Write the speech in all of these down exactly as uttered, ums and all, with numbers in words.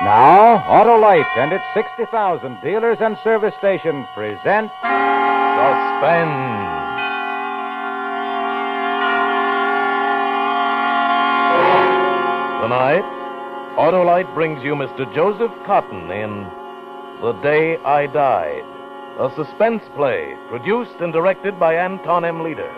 Now, Autolite and its sixty thousand dealers and service stations present Suspense. Tonight, Autolite brings you Mister Joseph Cotton in The Day I Died, a suspense play produced and directed by Anton M. Leader.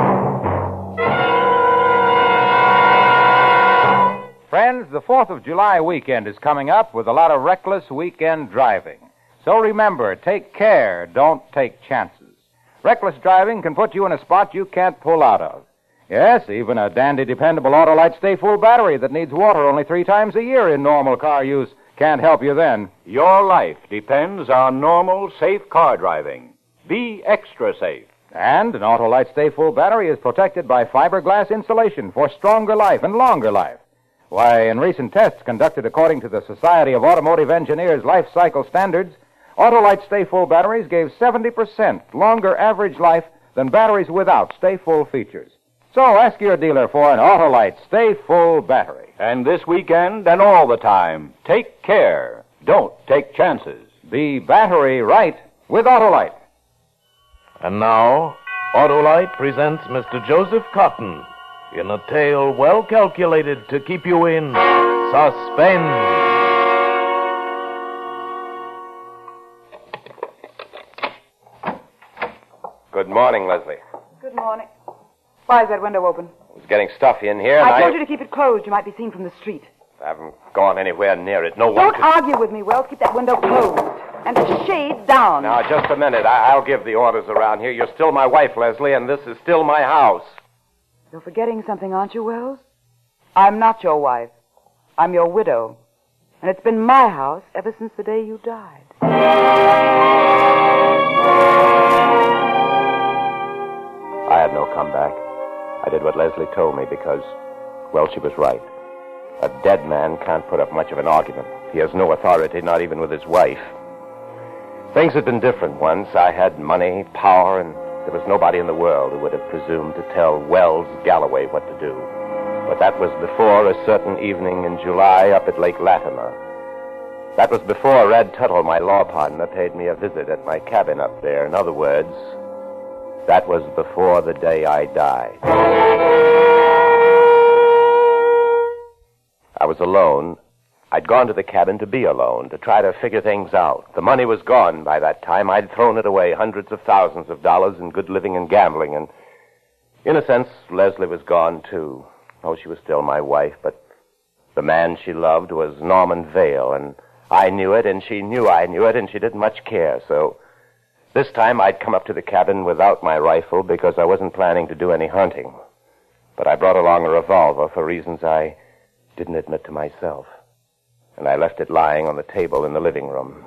Friends, the fourth of July weekend is coming up with a lot of reckless weekend driving. So remember, take care, don't take chances. Reckless driving can put you in a spot you can't pull out of. Yes, even a dandy, dependable Autolite Stay Full battery that needs water only three times a year in normal car use can't help you then. Your life depends on normal, safe car driving. Be extra safe. And an Autolite Stay Full battery is protected by fiberglass insulation for stronger life and longer life. Why, in recent tests conducted according to the Society of Automotive Engineers life cycle standards, Autolite Stay Full batteries gave seventy percent longer average life than batteries without Stay Full features. So ask your dealer for an Autolite Stay Full battery. And this weekend and all the time, take care. Don't take chances. Be battery right with Autolite. And now, Autolite presents Mister Joseph Cotton in a tale well calculated to keep you in suspense. Good morning, Leslie. Good morning. Why is that window open? It's getting stuffy in here, and I I... told you to keep it closed. You might be seen from the street. I haven't gone anywhere near it. No one Don't could... argue with me, Wells. Keep that window closed. And the shade down. Now, just a minute. I- I'll give the orders around here. You're still my wife, Leslie, and this is still my house. You're forgetting something, aren't you, Wells? I'm not your wife. I'm your widow. And it's been my house ever since the day you died. I had no comeback. I did what Leslie told me because, well, she was right. A dead man can't put up much of an argument. He has no authority, not even with his wife. Things had been different once. I had money, power, and there was nobody in the world who would have presumed to tell Wells Galloway what to do. But that was before a certain evening in July up at Lake Latimer. That was before Red Tuttle, my law partner, paid me a visit at my cabin up there. In other words, that was before the day I died. I was alone. I'd gone to the cabin to be alone, to try to figure things out. The money was gone by that time. I'd thrown it away, hundreds of thousands of dollars in good living and gambling, and in a sense, Leslie was gone, too. Oh, she was still my wife, but the man she loved was Norman Vale, and I knew it, and she knew I knew it, and she didn't much care, so this time I'd come up to the cabin without my rifle because I wasn't planning to do any hunting. But I brought along a revolver for reasons I didn't admit to myself. And I left it lying on the table in the living room.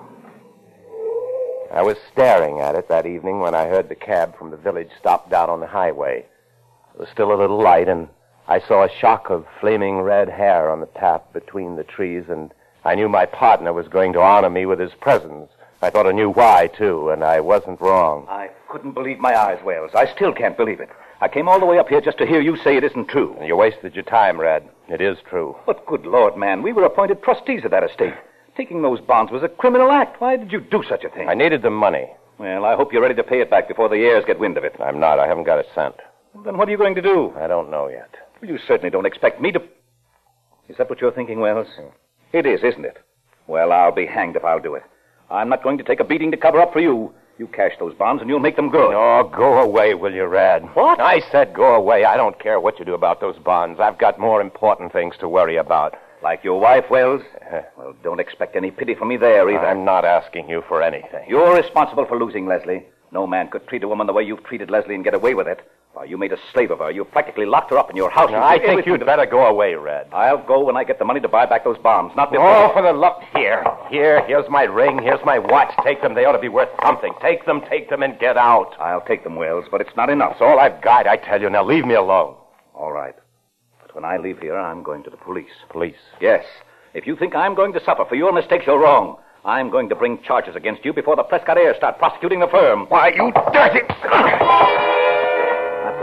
I was staring at it that evening when I heard the cab from the village stop down on the highway. It was still a little light, and I saw a shock of flaming red hair on the path between the trees, and I knew my partner was going to honor me with his presence. I thought I knew why, too, and I wasn't wrong. I couldn't believe my eyes, Wells. I still can't believe it. I came all the way up here just to hear you say it isn't true. You wasted your time, Red. It is true. But good Lord, man, we were appointed trustees of that estate. Taking those bonds was a criminal act. Why did you do such a thing? I needed the money. Well, I hope you're ready to pay it back before the heirs get wind of it. I'm not. I haven't got a cent. Well, then what are you going to do? I don't know yet. Well, you certainly don't expect me to... Is that what you're thinking, Wells? Hmm. It is, isn't it? Well, I'll be hanged if I'll do it. I'm not going to take a beating to cover up for you. You cash those bonds and you'll make them good. Oh, go away, will you, Rad? What? I said go away. I don't care what you do about those bonds. I've got more important things to worry about. Like your wife, Wells? Uh, well, don't expect any pity from me there, either. I'm not asking you for anything. You're responsible for losing Leslie. No man could treat a woman the way you've treated Leslie and get away with it. Why, you made a slave of her. You practically locked her up in your house. Now, I think you'd to... better go away, Red. I'll go when I get the money to buy back those bombs, not before. Oh, for the love... Here, here, here's my ring, here's my watch. Take them. They ought to be worth something. Take them, take them, and get out. I'll take them, Wells, but it's not enough. That's all I've got, I tell you. Now, leave me alone. All right. But when I leave here, I'm going to the police. Police? Yes. If you think I'm going to suffer for your mistakes, you're wrong. I'm going to bring charges against you before the Prescott heirs start prosecuting the firm. Why, you dirty... That was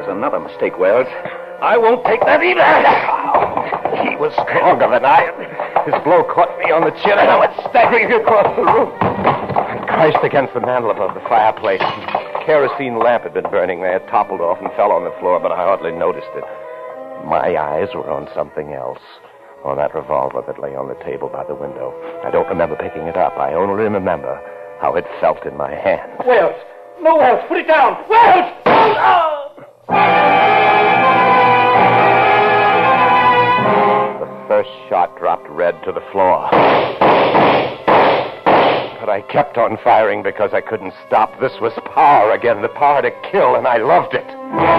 another mistake, Wells. I won't take that either. He was stronger than I. His blow caught me on the chin, and I went staggering across the room. I crashed against the mantel above the fireplace. A kerosene lamp had been burning there. It toppled off and fell on the floor, but I hardly noticed it. My eyes were on something else. On that revolver that lay on the table by the window. I don't remember picking it up. I only remember how it felt in my hand. Wells! No, Wells! Put it down! Wells! Oh! The first shot dropped Red to the floor. But I kept on firing because I couldn't stop. This was power again, the power to kill, and I loved it.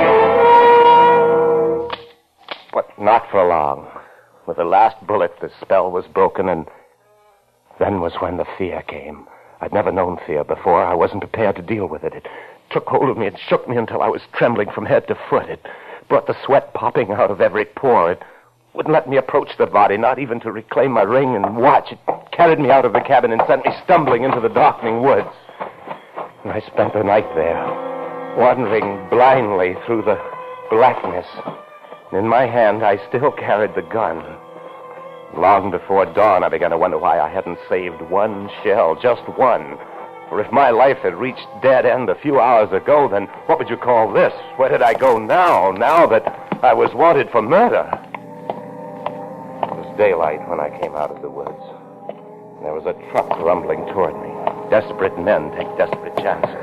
But not for long. With the last bullet, the spell was broken, and then was when the fear came. I'd never known fear before. I wasn't prepared to deal with it. It took hold of me. It shook me until I was trembling from head to foot. It brought the sweat popping out of every pore. It wouldn't let me approach the body, not even to reclaim my ring and watch. It carried me out of the cabin and sent me stumbling into the darkening woods. And I spent the night there, wandering blindly through the blackness. In my hand, I still carried the gun. Long before dawn, I began to wonder why I hadn't saved one shell, just one. For if my life had reached dead end a few hours ago, then what would you call this? Where did I go now, now that I was wanted for murder? It was daylight when I came out of the woods. There was a truck rumbling toward me. Desperate men take desperate chances.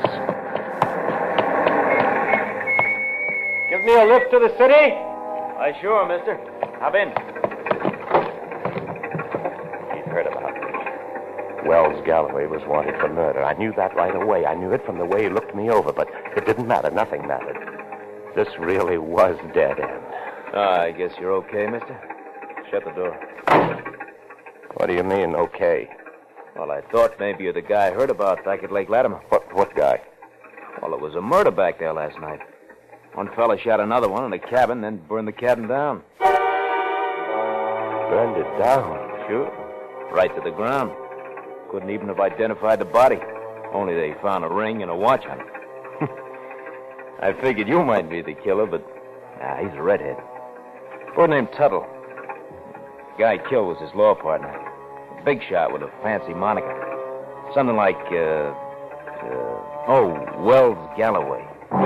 Give me a lift to the city? Why, sure, mister. Hop in. He'd heard about me. Wells Galloway was wanted for murder. I knew that right away. I knew it from the way he looked me over, but it didn't matter. Nothing mattered. This really was dead end. Uh, I guess you're okay, mister. Shut the door. What do you mean, okay? Well, I thought maybe you're the guy I heard about back at Lake Latimer. What, what guy? Well, it was a murder back there last night. One fella shot another one in a cabin, then burned the cabin down. Burned it down? Sure. Right to the ground. Couldn't even have identified the body. Only they found a ring and a watch on it. I figured you might be the killer, but nah, he's a redhead. Boy named Tuttle. The guy killed was his law partner. A big shot with a fancy moniker. Something like, uh, uh oh, Wells Galloway.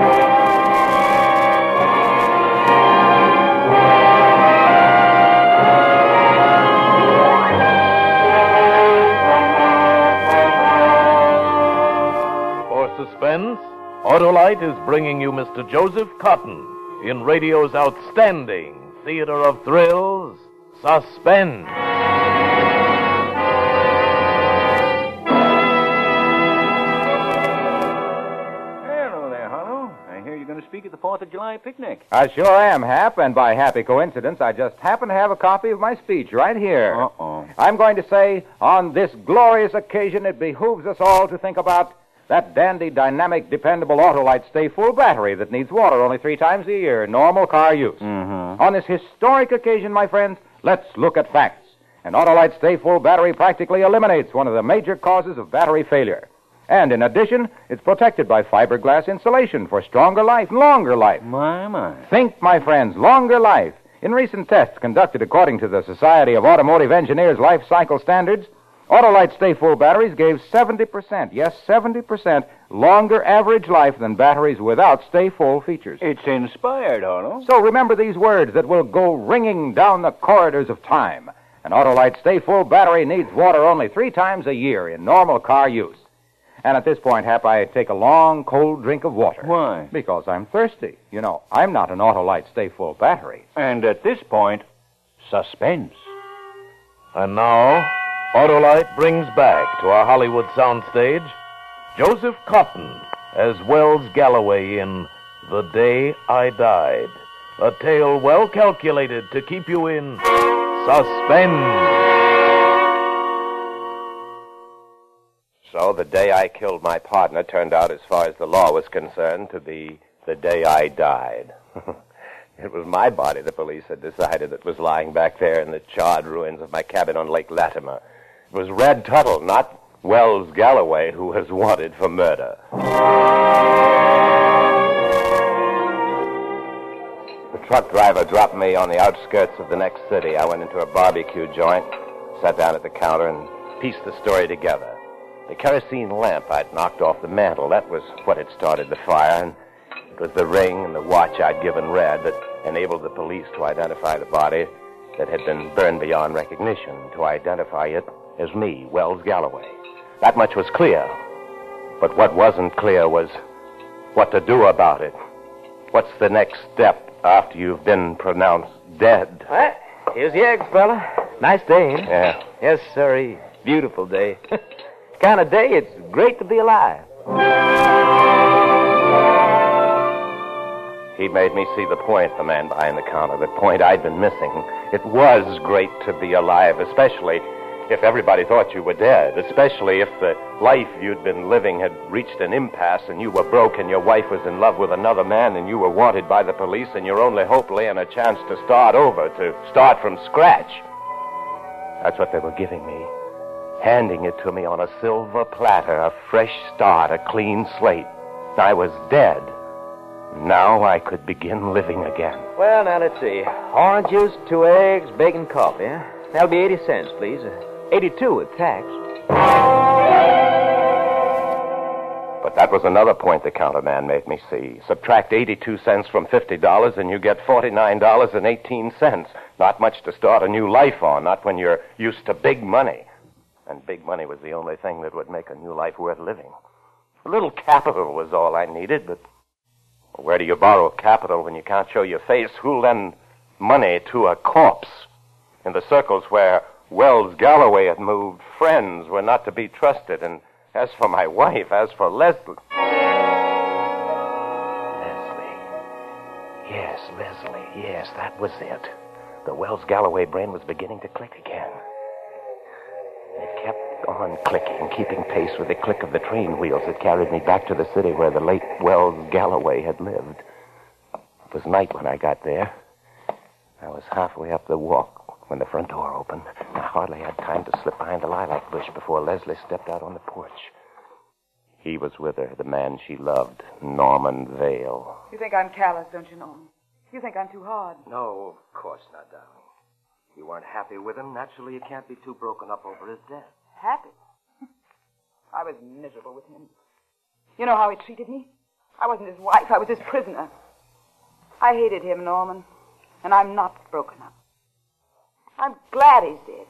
Suspense, Autolite is bringing you Mister Joseph Cotton in radio's outstanding theater of thrills, Suspense. Hello there, Harlow. I hear you're going to speak at the fourth of July picnic. I sure am, Hap, and by happy coincidence, I just happen to have a copy of my speech right here. Uh-oh. I'm going to say, on this glorious occasion, it behooves us all to think about that dandy, dynamic, dependable Autolite Stay Full battery that needs water only three times a year, normal car use. Mm-hmm. On this historic occasion, my friends, let's look at facts. An Autolite Stay Full battery practically eliminates one of the major causes of battery failure. And in addition, it's protected by fiberglass insulation for stronger life and longer life. My, my. Think, my friends, longer life. In recent tests conducted according to the Society of Automotive Engineers Life Cycle Standards, Autolite Stay Full batteries gave seventy percent, yes, seventy percent longer average life than batteries without Stay Full features. It's inspired, Harlow. So remember these words that will go ringing down the corridors of time. An Autolite Stay Full battery needs water only three times a year in normal car use. And at this point, Hap, I take a long, cold drink of water. Why? Because I'm thirsty. You know, I'm not an Autolite Stay Full battery. And at this point, suspense. And now, Autolite brings back to our Hollywood soundstage Joseph Cotton as Wells Galloway in The Day I Died, a tale well calculated to keep you in suspense. So the day I killed my partner turned out, as far as the law was concerned, to be the day I died. It was my body the police had decided that was lying back there in the charred ruins of my cabin on Lake Latimer. It was Red Tuttle, not Wells Galloway, who was wanted for murder. truck driver dropped me on the outskirts of the next city, I went into a barbecue joint, sat down at the counter, and pieced the story together. The kerosene lamp I'd knocked off the mantel, that was what had started the fire, and it was the ring and the watch I'd given Red that enabled the police to identify the body that had been burned beyond recognition, to identify it as me, Wells Galloway. That much was clear. But what wasn't clear was what to do about it. What's the next step after you've been pronounced dead? Well, here's the eggs, fella. Nice day, ain't it? Yeah. Yes, sirree. Beautiful day. Kind of day it's great to be alive. He made me see the point, the man behind the counter, the point I'd been missing. It was great to be alive, especially if everybody thought you were dead, especially if the life you'd been living had reached an impasse and you were broke and your wife was in love with another man and you were wanted by the police and your only hope lay in a chance to start over, to start from scratch. That's what they were giving me, handing it to me on a silver platter, a fresh start, a clean slate. I was dead. Now I could begin living again. Well, now, let's see. Orange juice, two eggs, bacon, coffee, huh? That'll be eighty cents, please. Uh, eighty-two with tax. But that was another point the counterman made me see. Subtract eighty-two cents from fifty dollars and you get forty-nine dollars and eighteen cents. Not much to start a new life on, not when you're used to big money. And big money was the only thing that would make a new life worth living. A little capital was all I needed, but where do you borrow capital when you can't show your face? Who'll lend money to a corpse? In the circles where Wells Galloway had moved, friends were not to be trusted. And as for my wife, as for Leslie... Leslie. Yes, Leslie. Yes, that was it. The Wells Galloway brain was beginning to click again. It kept on clicking, keeping pace with the click of the train wheels that carried me back to the city where the late Wells Galloway had lived. It was night when I got there. I was halfway up the walk when the front door opened. I hardly had time to slip behind the lilac bush before Leslie stepped out on the porch. He was with her, the man she loved, Norman Vale. You think I'm callous, don't you, Norman? You think I'm too hard. No, of course not, darling. You weren't happy with him. Naturally, you can't be too broken up over his death. Happy? I was miserable with him. You know how he treated me? I wasn't his wife. I was his prisoner. I hated him, Norman. And I'm not broken up. I'm glad he's dead.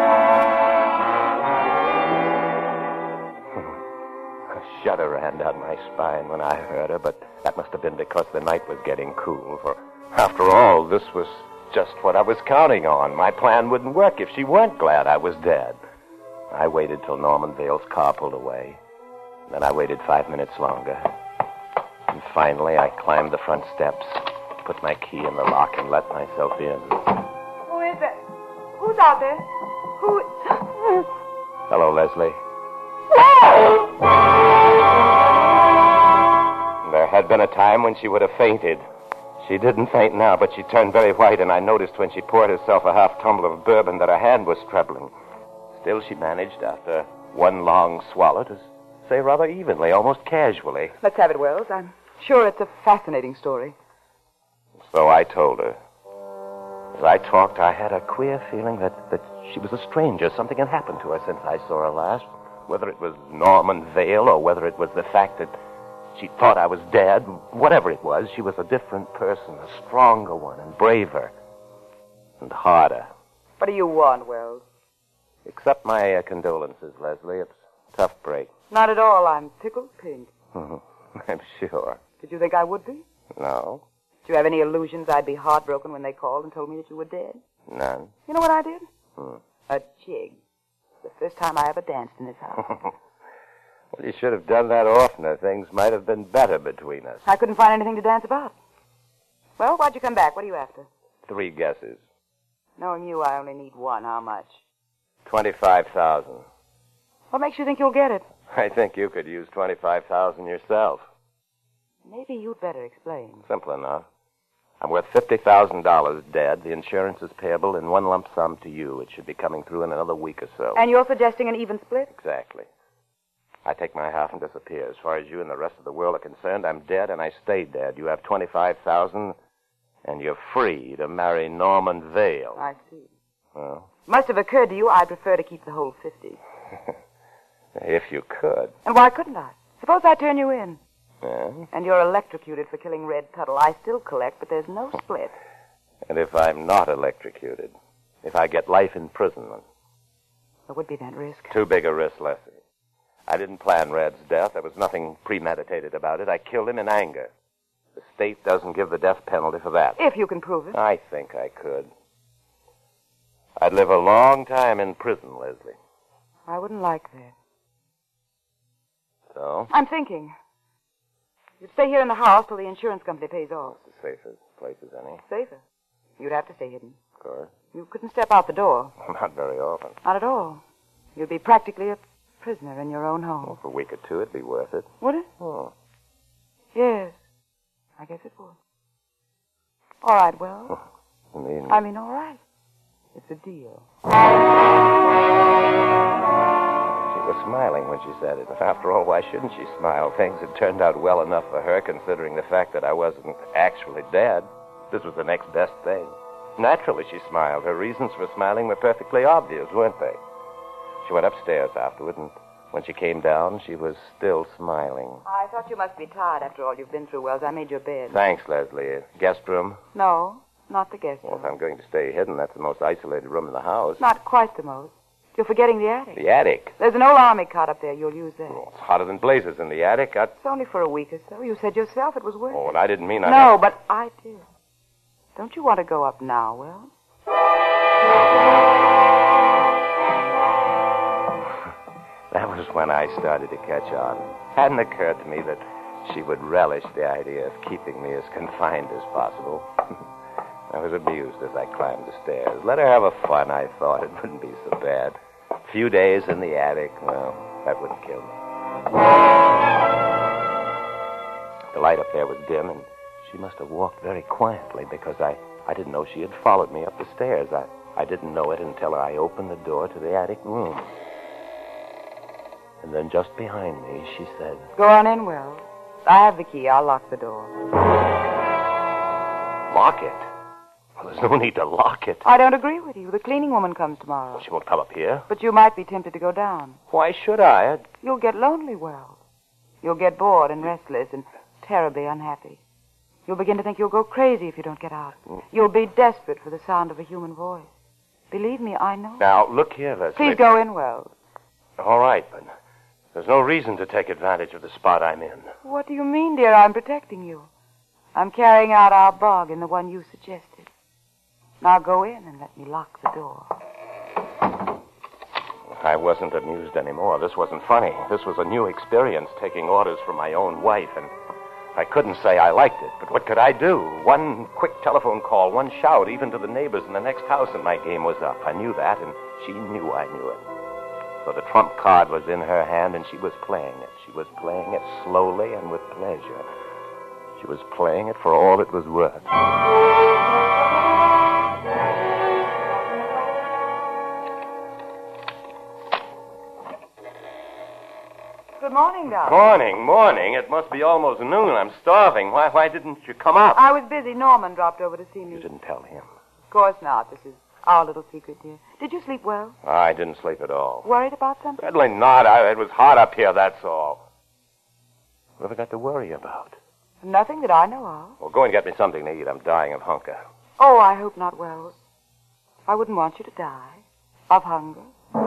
A shudder ran down my spine when I heard her, but that must have been because the night was getting cool. For after all, this was just what I was counting on. My plan wouldn't work if she weren't glad I was dead. I waited till Norman Vale's car pulled away. Then I waited five minutes longer. And finally, I climbed the front steps, put my key in the lock, and let myself in. Who is it? Who's out there? Who... Hello, Leslie. There had been a time when she would have fainted. She didn't faint now, but she turned very white, and I noticed when she poured herself a half tumbler of bourbon that her hand was trembling. Still, she managed, after one long swallow, to say rather evenly, almost casually. Let's have it, Wells. I'm sure it's a fascinating story. So I told her. As I talked, I had a queer feeling that, that she was a stranger. Something had happened to her since I saw her last. Whether it was Norman Vale or whether it was the fact that she thought I was dead, whatever it was, she was a different person, a stronger one, and braver, and harder. What do you want, Wells? Accept my uh, condolences, Leslie. It's a tough break. Not at all. I'm tickled pink. I'm sure. Did you think I would be? No. Did you have any illusions I'd be heartbroken when they called and told me that you were dead? None. You know what I did? Hmm. A jig. The first time I ever danced in this house. Well, you should have done that oftener. Things might have been better between us. I couldn't find anything to dance about. Well, why'd you come back? What are you after? Three guesses. Knowing you, I only need one. How much? Twenty-five thousand. What makes you think you'll get it? I think you could use twenty-five thousand yourself. Maybe you'd better explain. Simple enough. I'm worth fifty thousand dollars dead. The insurance is payable in one lump sum to you. It should be coming through in another week or so. And you're suggesting an even split? Exactly. I take my half and disappear. As far as you and the rest of the world are concerned, I'm dead and I stay dead. You have twenty-five thousand dollars, And you're free to marry Norman Vale. I see. Well, Must have occurred to you I'd prefer to keep the whole fifty. if you could. And why couldn't I? Suppose I turn you in. Yeah? And you're electrocuted for killing Red Tuttle. I still collect, but there's no split. And if I'm not electrocuted? If I get life imprisonment? There would be that risk. Too big a risk, Leslie. I didn't plan Red's death. There was nothing premeditated about it. I killed him in anger. The state doesn't give the death penalty for that. If you can prove it. I think I could. I'd live a long time in prison, Leslie. I wouldn't like that. So? I'm thinking. You'd stay here in the house till the insurance company pays off. It's the safest place as any. Safer. You'd have to stay hidden. Of course. You couldn't step out the door. Not very often. Not at all. You'd be practically a prisoner in your own home. Well, for a week or two, it'd be worth it. Would it? Oh. Yes. I guess it would. All right, well. I mean... I mean, all right. It's a deal. She was smiling when she said it. After all, why shouldn't she smile? Things had turned out well enough for her, considering the fact that I wasn't actually dead. This was the next best thing. Naturally, she smiled. Her reasons for smiling were perfectly obvious, weren't they? She went upstairs afterward, and when she came down, she was still smiling. I thought you must be tired after all you've been through, Wells. I made your bed. Thanks, Leslie. Guest room? No, not the guest room. Well, if I'm going to stay hidden, that's the most isolated room in the house. Not quite the most. You're forgetting the attic. The attic? There's an old army cot up there. You'll use that. Oh, it's hotter than blazes in the attic. I... It's only for a week or so. You said yourself it was worth Oh, it. and I didn't mean I... No, but I did. Don't you want to go up now, Wells? That was when I started to catch on. Hadn't occurred to me that she would relish the idea of keeping me as confined as possible. I was amused as I climbed the stairs. Let her have a fun, I thought. It wouldn't be so bad. A few days in the attic, well, that wouldn't kill me. The light up there was dim, and she must have walked very quietly because I, I didn't know she had followed me up the stairs. I, I didn't know it until I opened the door to the attic room. And then just behind me, she said... Go on in, Wells. I have the key. I'll lock the door. Lock it? Well, there's no need to lock it. I don't agree with you. The cleaning woman comes tomorrow. Well, she won't come up here. But you might be tempted to go down. Why should I? You'll get lonely, Wells. You'll get bored and restless and terribly unhappy. You'll begin to think you'll go crazy if you don't get out. You'll be desperate for the sound of a human voice. Believe me, I know. Now, look here, Leslie. Please go in, Wells. All right, but there's no reason to take advantage of the spot I'm in. What do you mean, dear? I'm protecting you. I'm carrying out our bargain, the one you suggested. Now go in and let me lock the door. I wasn't amused anymore. This wasn't funny. This was a new experience, taking orders from my own wife, and I couldn't say I liked it, but what could I do? One quick telephone call, one shout, even to the neighbors in the next house, and my game was up. I knew that, and she knew I knew it. So the trump card was in her hand, and she was playing it. She was playing it slowly and with pleasure. She was playing it for all it was worth. Good morning, darling. Morning, morning. It must be almost noon. I'm starving. Why, why didn't you come up? I was busy. Norman dropped over to see me. You didn't tell him. Of course not. This is our little secret, dear. Did you sleep well? I didn't sleep at all. Worried about something? Certainly not. I, it was hot up here, that's all. What have I got to worry about? Nothing that I know of. Well, go and get me something to eat. I'm dying of hunger. Oh, I hope not, Wells. I wouldn't want you to die of hunger.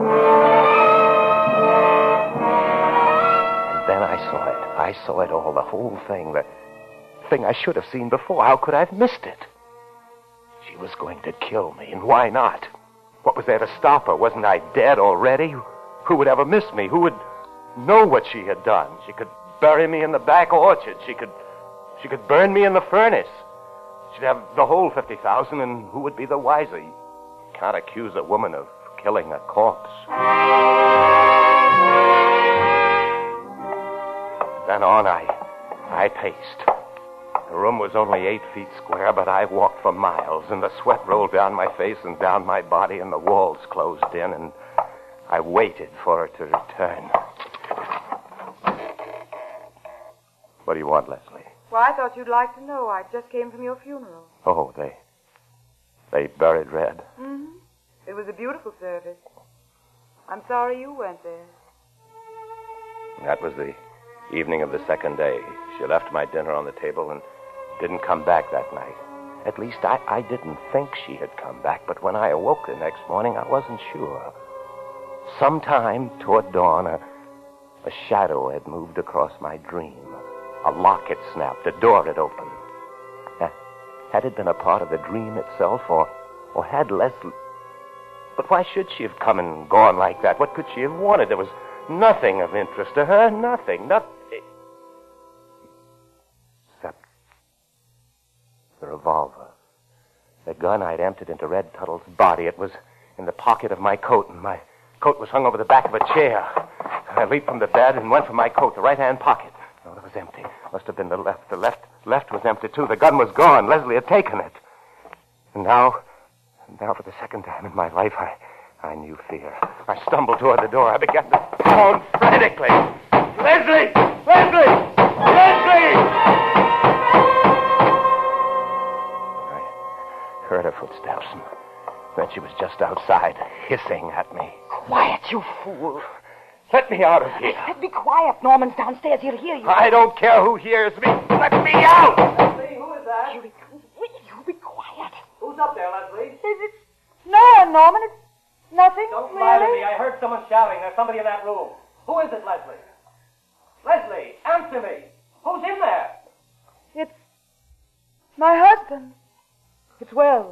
Then I saw it. I saw it all, the whole thing, the thing I should have seen before. How could I have missed it? She was going to kill me, and why not? What was there to stop her? Wasn't I dead already? Who would ever miss me? Who would know what she had done? She could bury me in the back orchard. She could, she could burn me in the furnace. She'd have the whole fifty thousand, and who would be the wiser? You can't accuse a woman of killing a corpse. Then on I, I paced. The room was only eight feet square, but I walked for miles, and the sweat rolled down my face and down my body, and the walls closed in, and I waited for her to return. What do you want, Leslie? Well, I thought you'd like to know. I just came from your funeral. Oh, they... They buried Red. Mm-hmm. It was a beautiful service. I'm sorry you weren't there. That was the evening of the second day. She left my dinner on the table and didn't come back that night. At least I, I didn't think she had come back, but when I awoke the next morning, I wasn't sure. Sometime toward dawn, a, a shadow had moved across my dream. A lock had snapped, a door had opened. Uh, had it been a part of the dream itself, or, or had Leslie... But why should she have come and gone like that? What could she have wanted? There was nothing of interest to her, nothing, nothing. Except the revolver. The gun I'd emptied into Red Tuttle's body. It was in the pocket of my coat, and my coat was hung over the back of a chair. I leaped from the bed and went for my coat, the right-hand pocket. No, it was empty. Must have been the left. The left left was empty, too. The gun was gone. Leslie had taken it. And now, now for the second time in my life, I, I knew fear. I stumbled toward the door. I began to pound frantically. Leslie! Leslie! Leslie! I heard her footsteps, and then she was just outside, hissing at me. Quiet, you fool. Let me out of here. Be quiet. Norman's downstairs. He'll hear you. I don't care who hears me. Let me out! Leslie, who is that? Here he comes. You be quiet. Who's up there, Leslie? It's no one, Norman. It's nothing. Don't really. lie to me. I heard someone shouting. There's somebody in that room. Who is it, Leslie? Leslie, answer me. Who's in there? It's my husband. It's Wells.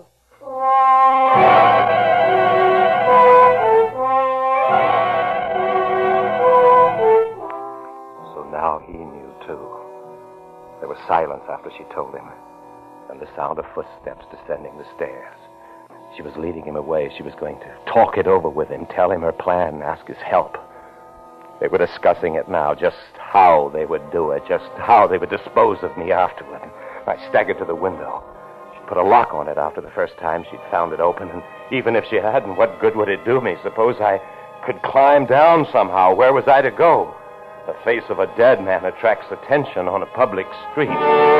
So now he knew, too. There was silence after she told him, and the sound of footsteps descending the stairs. She was leading him away. She was going to talk it over with him, tell him her plan, ask his help. They were discussing it now, just how they would do it, just how they would dispose of me afterward. I staggered to the window. She put a lock on it after the first time she'd found it open, and even if she hadn't, what good would it do me? Suppose I could climb down somehow. Where was I to go? The face of a dead man attracts attention on a public street.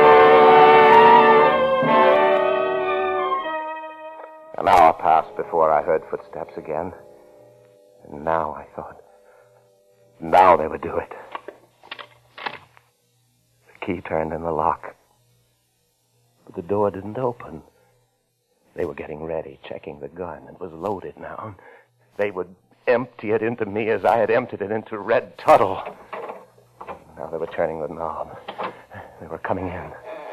An hour passed before I heard footsteps again. And now I thought, now they would do it. The key turned in the lock. But the door didn't open. They were getting ready, checking the gun. It was loaded now. They would empty it into me as I had emptied it into Red Tuttle. Now they were turning the knob. They were coming in.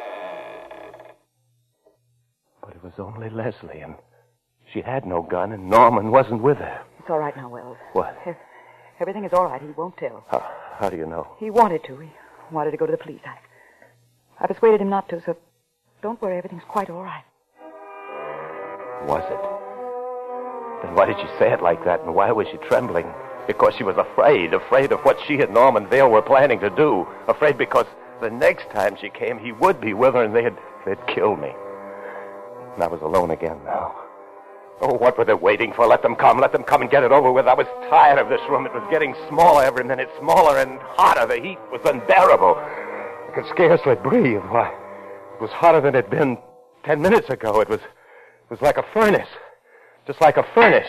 But it was only Leslie, and she had no gun, and Norman wasn't with her. It's all right now, Wells. What? Everything is all right. He won't tell. How, how do you know? He wanted to. He wanted to go to the police. I, I persuaded him not to, so don't worry. Everything's quite all right. Was it? Then why did she say it like that, and why was she trembling? Because she was afraid, afraid of what she and Norman Vale were planning to do. Afraid because the next time she came, he would be with her, and they'd, they'd kill me. And I was alone again now. Oh, what were they waiting for? Let them come. Let them come and get it over with. I was tired of this room. It was getting smaller every minute, smaller and hotter. The heat was unbearable. I could scarcely breathe. Why, it was hotter than it'd been ten minutes ago. It was, it was like a furnace. Just like a furnace.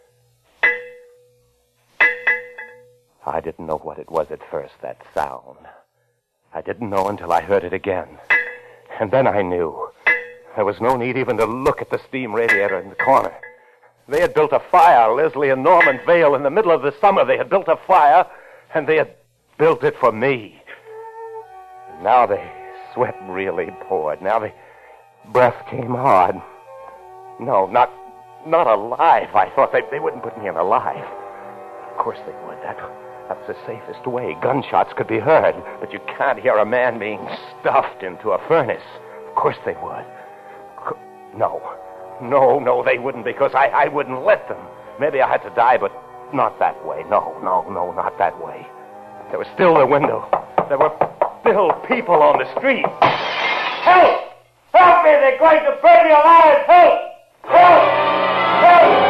I didn't know what it was at first, that sound. I didn't know until I heard it again. And then I knew. There was no need even to look at the steam radiator in the corner. They had built a fire, Leslie and Norman Vale, in the middle of the summer. They had built a fire, and they had built it for me. And now the sweat really poured. Now the breath came hard. No, not not alive. I thought they, they wouldn't put me in alive. Of course they would. That, that's the safest way. Gunshots could be heard, but you can't hear a man being stuffed into a furnace. Of course they would. No. No, no, they wouldn't, because I, I wouldn't let them. Maybe I had to die, but not that way. No, no, no, not that way. There was still the window. There were still people on the street. Help! Help me! They're going to burn me alive! Help! Help! Help!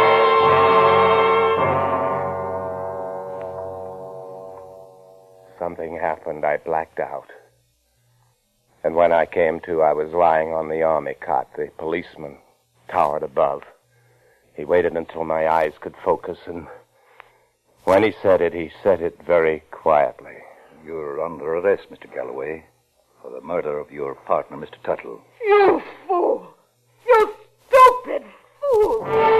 Some something happened. I blacked out. And when I came to, I was lying on the army cot. The policeman towered above. He waited until my eyes could focus, and when he said it, he said it very quietly. You're under arrest, Mister Galloway, for the murder of your partner, Mister Tuttle. You fool! You stupid fool!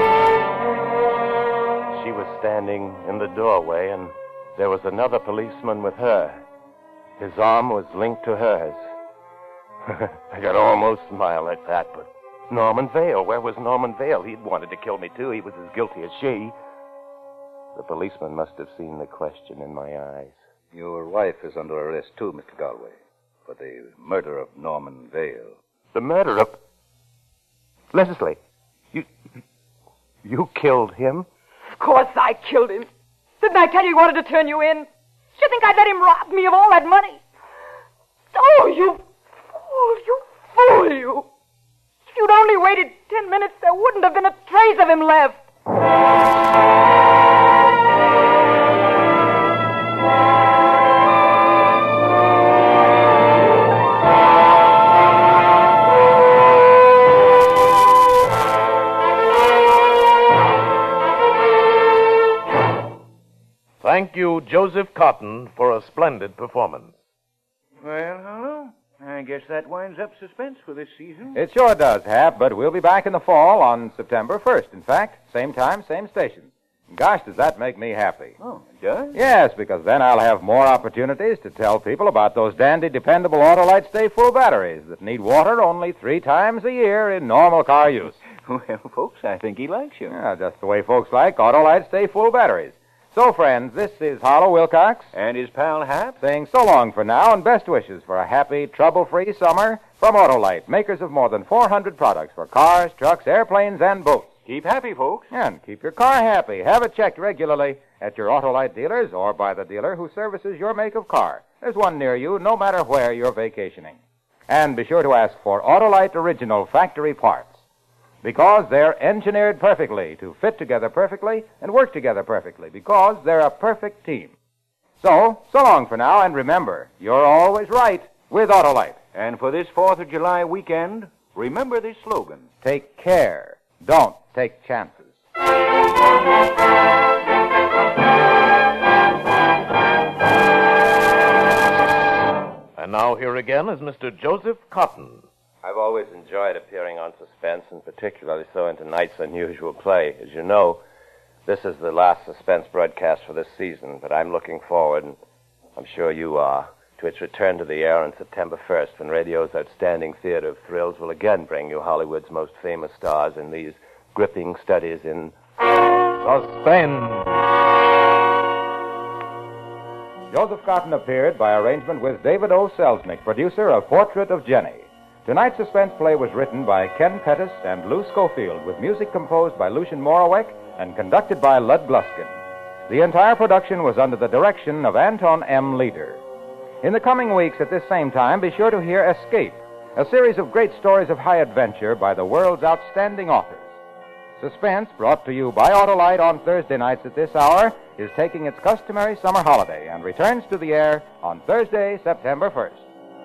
She was standing in the doorway, and there was another policeman with her. His arm was linked to hers. I got almost smile at that, but Norman Vale, where was Norman Vale? He'd wanted to kill me, too. He was as guilty as she. The policeman must have seen the question in my eyes. Your wife is under arrest, too, Mister Galloway, for the murder of Norman Vale. The murder of... Leslie, you... You killed him? Of course I killed him. Didn't I tell you he wanted to turn you in? Did you think I'd let him rob me of all that money? Oh, you fool, you fool, you. If you'd only waited ten minutes, there wouldn't have been a trace of him left. Thank you, Joseph Cotton, for a splendid performance. Well, Harlow, I guess that winds up suspense for this season. It sure does, Hap, but we'll be back in the fall on September first. In fact, same time, same station. Gosh, does that make me happy. Oh, it does? Yes, because then I'll have more opportunities to tell people about those dandy, dependable Autolite Stay Full batteries that need water only three times a year in normal car use. Well, folks, I think he likes you. Yeah, just the way folks like Autolite Stay Full batteries. So, friends, this is Harlow Wilcox. And his pal Hap. Saying so long for now and best wishes for a happy, trouble-free summer from Autolite, makers of more than four hundred products for cars, trucks, airplanes, and boats. Keep happy, folks. And keep your car happy. Have it checked regularly at your Autolite dealers or by the dealer who services your make of car. There's one near you, no matter where you're vacationing. And be sure to ask for Autolite original factory parts, because they're engineered perfectly to fit together perfectly and work together perfectly, because they're a perfect team. So, so long for now, and remember, you're always right with Autolite. And for this fourth of July weekend, remember this slogan. Take care. Don't take chances. And now here again is Mister Joseph Cotton. I've always enjoyed appearing on Suspense, and particularly so in tonight's unusual play. As you know, this is the last Suspense broadcast for this season, but I'm looking forward, and I'm sure you are, to its return to the air on September first, when radio's outstanding theater of thrills will again bring you Hollywood's most famous stars in these gripping studies in Suspense. Joseph Cotton appeared by arrangement with David O. Selznick, producer of Portrait of Jenny. Tonight's suspense play was written by Ken Pettis and Lou Schofield, with music composed by Lucien Moraweck and conducted by Lud Gluskin. The entire production was under the direction of Anton M. Leader. In the coming weeks at this same time, be sure to hear Escape, a series of great stories of high adventure by the world's outstanding authors. Suspense, brought to you by Autolite on Thursday nights at this hour, is taking its customary summer holiday and returns to the air on Thursday, September first.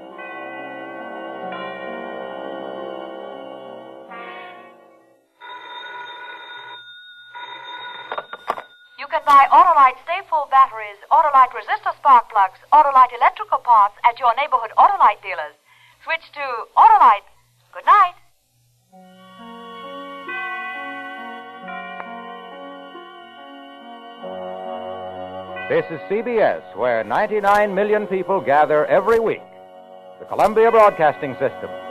You can buy Autolite Stay Full batteries, Autolite resistor spark plugs, Autolite electrical parts at your neighborhood Autolite dealers. Switch to Autolite. Good night. This is C B S, where ninety-nine million people gather every week. The Columbia Broadcasting System.